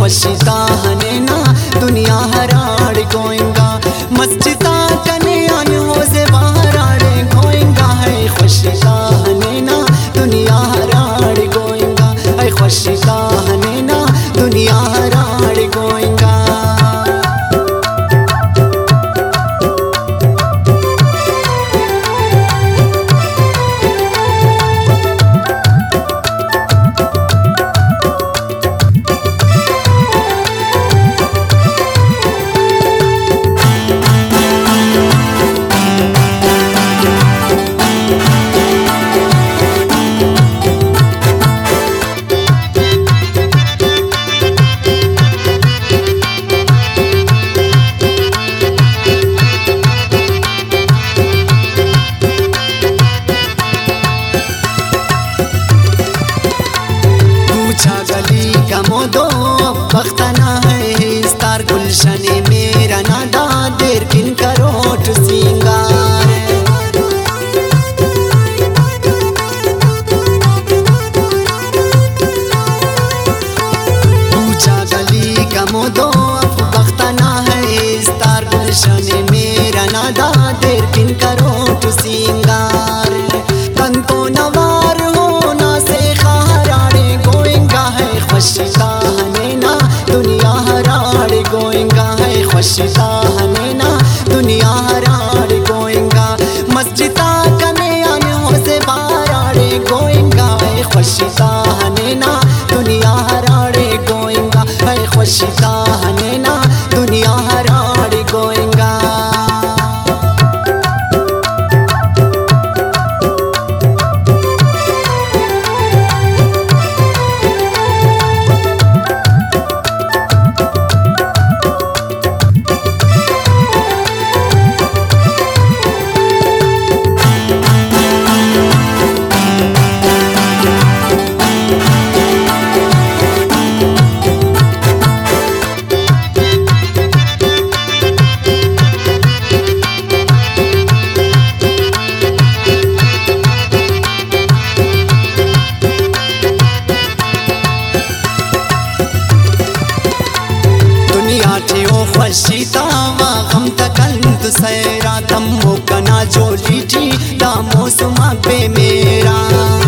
खुशिता हनेना दुनिया हराड़ गोएंगा मस्जिदा कने अन हो से बहराड़े गोएंगा है खुशिता हनेना दुनिया हराड़ गोएंगा है खुशिता हनेना दुनिया हराड़ गोएंगा। गली का मोदो बख्तना है स्टार गुलशन मेरा नादा देर किन करोट सिंगार पूछा गली का मोदो बख्तना है स्टार गुलशन मेरा नादा देर किन करोट सिंगार कंतो नवार होना से खाराड़े गोएंगा है खुशिता हनेना दुनिया हराड़ गोएंगा है खुशिता हनेना दुनिया हराड़ गोएंगा मस्जिदा कने अन हो से बाराड़े गोएंगा है खुशिता हनेना दुनिया हराड़े गोएंगा है खुशिता हनेना दुनिया हराड़ गोएंगा। खुशिता वा गम तकंत सैरा तम्मो कना जोली जी दामो सुमा पे मेरा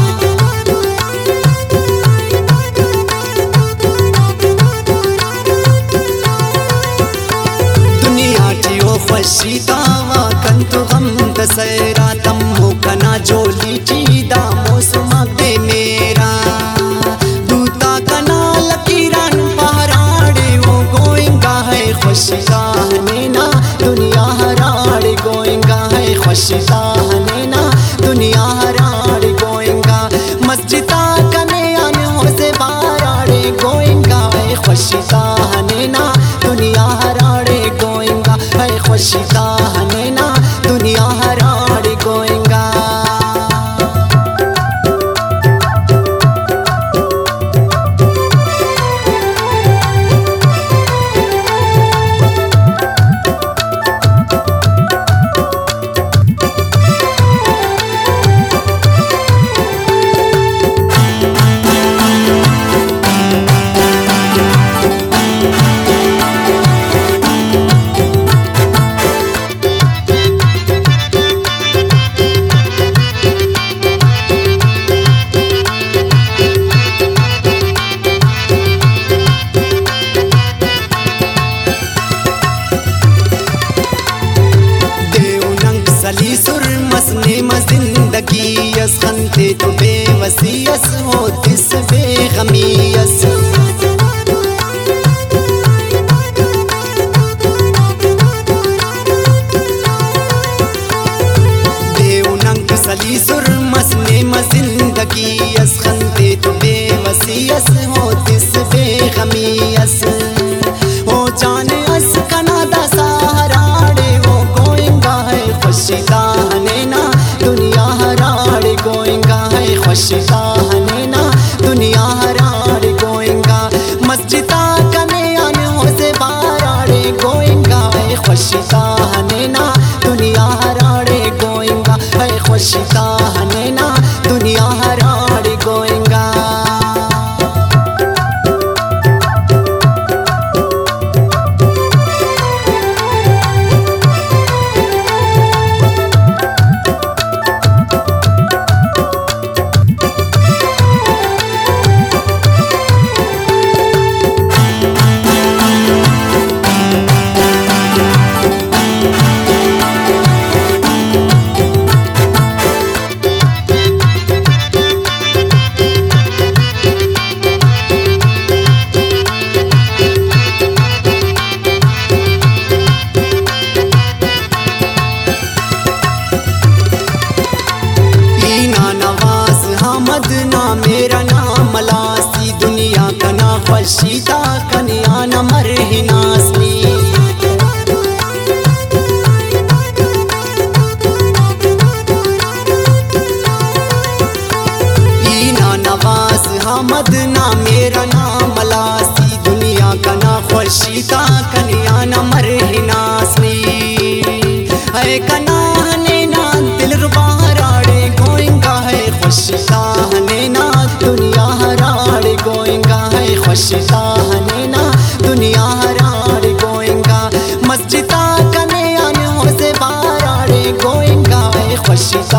दुनिया की ओ खुशिता वा कंत गम तसैरा तम्मो कना जोली जी दामो सुमा पे मेरा दूता कना लकीरान पहराड़े वो गोएंगा है खुशिता हनेना दुनिया हराड़ गोएंगा है खुशिता हनेना दुनिया हराड़ गोएंगा मस्जिदा कने अन हो से बाराड़े गोएंगा है खुशिता हनेना दुनिया हराड़ गोएंगा है खुशिता हनेना दुनिया हराड़ गोएंगा। सली सुर मसने जिंदगी यस खंते तो बेवसीयस हो दिस बेगमीयस देवनंग सली सुर मसने जिंदगी यस खंते तो बेवसीयस हो दिस बेगमीयस हो जाने अस कनादा सहाराड़े वो गोएंगा है खुशिता हनेना दुनिया हराड़ गोएंगा है खुशिता हनेना दुनिया हराड़ गोएंगा मस्जिदा कने अन हो से बाराड़े गोएंगा है खुशिता हनेना दुनिया हराड़ गोएंगा है खुशिता हनेना दुनिया हराड़ गोएंगा। खुशीता कनिया न मरहिनासनी है कनाने ना दिल रुबाराड़े गोइंगा है खुशीता हने ना दुनिया हराड़े गोइंगा है खुशीता हने ना दुनिया हराड़े गोइंगा मस्जिदा कने आने हो से बाराड़े गोइंगा है खुशीता